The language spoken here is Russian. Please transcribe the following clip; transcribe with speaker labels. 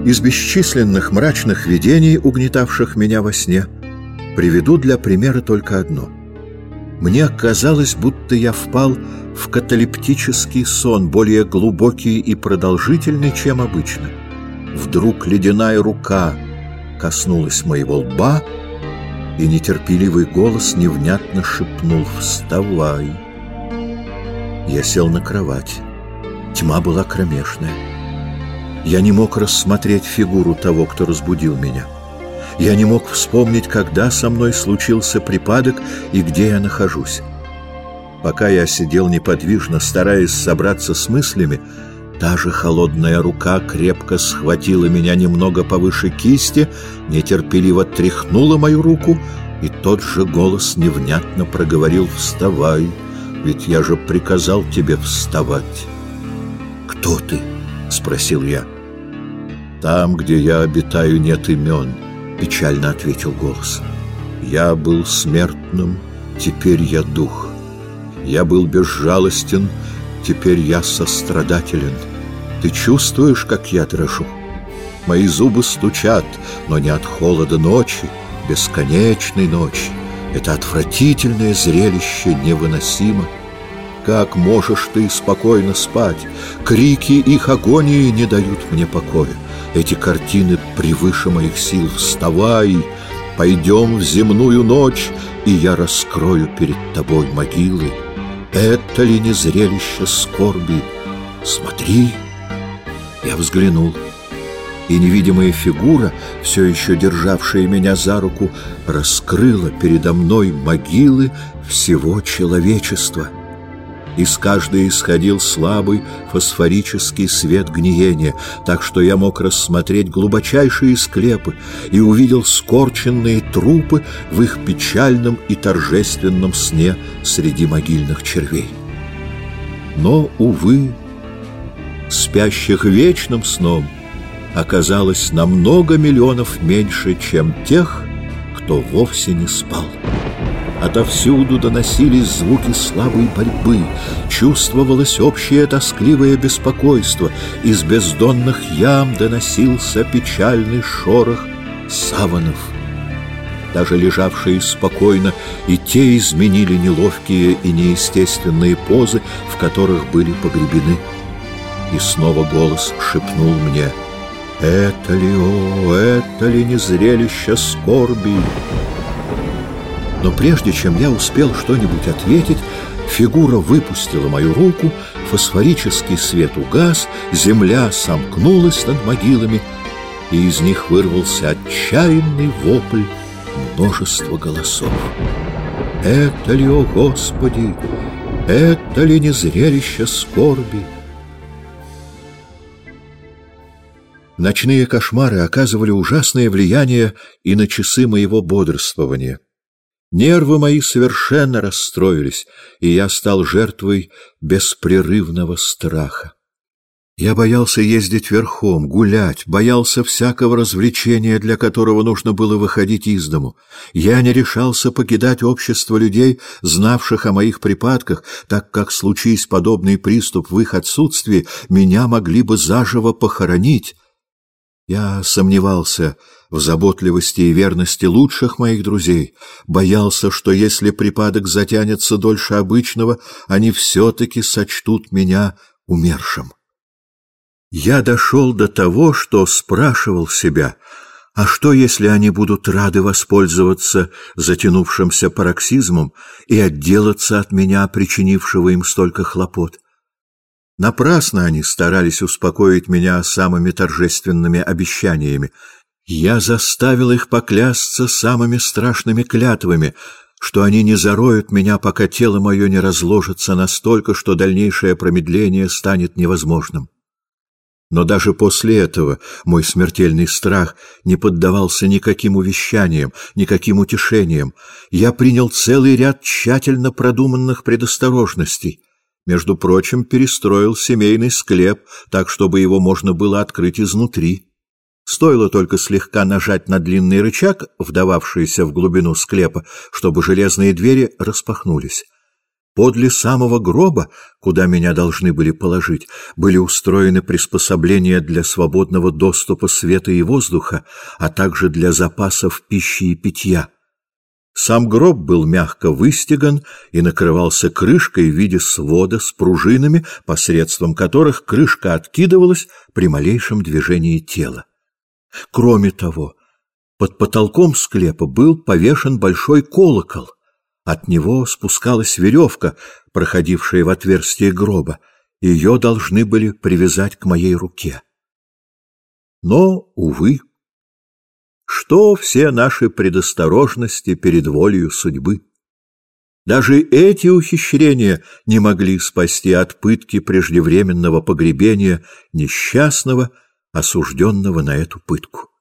Speaker 1: Из бесчисленных мрачных видений, угнетавших меня во сне, приведу для примера только одно. Мне казалось, будто я впал в каталептический сон, более глубокий и продолжительный, чем обычно. Вдруг ледяная рука коснулась моего лба, и нетерпеливый голос невнятно шепнул: «Вставай!» Я сел на кровать. Тьма была кромешная. Я не мог рассмотреть фигуру того, кто разбудил меня. Я не мог вспомнить, когда со мной случился припадок и где я нахожусь. Пока я сидел неподвижно, стараясь собраться с мыслями, та же холодная рука крепко схватила меня немного повыше кисти, нетерпеливо тряхнула мою руку, и тот же голос невнятно проговорил: «Вставай, ведь я же приказал тебе вставать». «Кто ты?» — спросил я. «Там, где я обитаю, нет имен», — печально ответил голос. «Я был смертным, теперь я дух. Я был безжалостен, теперь я сострадателен. Ты чувствуешь, как я дрожу? Мои зубы стучат, но не от холода ночи, бесконечной ночи. Это отвратительное зрелище невыносимо. Как можешь ты спокойно спать? Крики их агонии не дают мне покоя. Эти картины превыше моих сил. Вставай, пойдем в земную ночь, и я раскрою перед тобой могилы. Это ли не зрелище скорби? Смотри!» Я взглянул, и невидимая фигура, все еще державшая меня за руку, раскрыла передо мной могилы всего человечества. Из каждой исходил слабый фосфорический свет гниения, так что я мог рассмотреть глубочайшие склепы и увидел скорченные трупы в их печальном и торжественном сне среди могильных червей. Но, увы, спящих вечным сном оказалось на много миллионов меньше, чем тех, кто вовсе не спал. Отовсюду доносились звуки слабой борьбы, чувствовалось общее тоскливое беспокойство, из бездонных ям доносился печальный шорох саванов. Даже лежавшие спокойно, и те изменили неловкие и неестественные позы, в которых были погребены. И снова голос шепнул мне: «Это ли, о, это ли не зрелище скорби?» Но прежде чем я успел что-нибудь ответить, фигура выпустила мою руку, фосфорический свет угас, земля сомкнулась над могилами, и из них вырвался отчаянный вопль множества голосов. «Это ли, о Господи, это ли не зрелище скорби?» Ночные кошмары оказывали ужасное влияние и на часы моего бодрствования. Нервы мои совершенно расстроились, и я стал жертвой беспрерывного страха. Я боялся ездить верхом, гулять, боялся всякого развлечения, для которого нужно было выходить из дому. Я не решался покидать общество людей, знавших о моих припадках, так как, случись подобный приступ в их отсутствии, меня могли бы заживо похоронить. Я сомневался в заботливости и верности лучших моих друзей, боялся, что если припадок затянется дольше обычного, они все-таки сочтут меня умершим. Я дошел до того, что спрашивал себя: а что, если они будут рады воспользоваться затянувшимся пароксизмом и отделаться от меня, причинившего им столько хлопот? Напрасно они старались успокоить меня самыми торжественными обещаниями. Я заставил их поклясться самыми страшными клятвами, что они не зароют меня, пока тело мое не разложится настолько, что дальнейшее промедление станет невозможным. Но даже после этого мой смертельный страх не поддавался никаким увещаниям, никаким утешениям. Я принял целый ряд тщательно продуманных предосторожностей. Между прочим, перестроил семейный склеп так, чтобы его можно было открыть изнутри. Стоило только слегка нажать на длинный рычаг, вдававшийся в глубину склепа, чтобы железные двери распахнулись. Подле самого гроба, куда меня должны были положить, были устроены приспособления для свободного доступа света и воздуха, а также для запасов пищи и питья. Сам гроб был мягко выстеган и накрывался крышкой в виде свода с пружинами, посредством которых крышка откидывалась при малейшем движении тела. Кроме того, под потолком склепа был повешен большой колокол. От него спускалась веревка, проходившая в отверстие гроба. Ее должны были привязать к моей руке. Но, увы, что все наши предосторожности перед волею судьбы? Даже эти ухищрения не могли спасти от пытки преждевременного погребения несчастного, осужденного на эту пытку.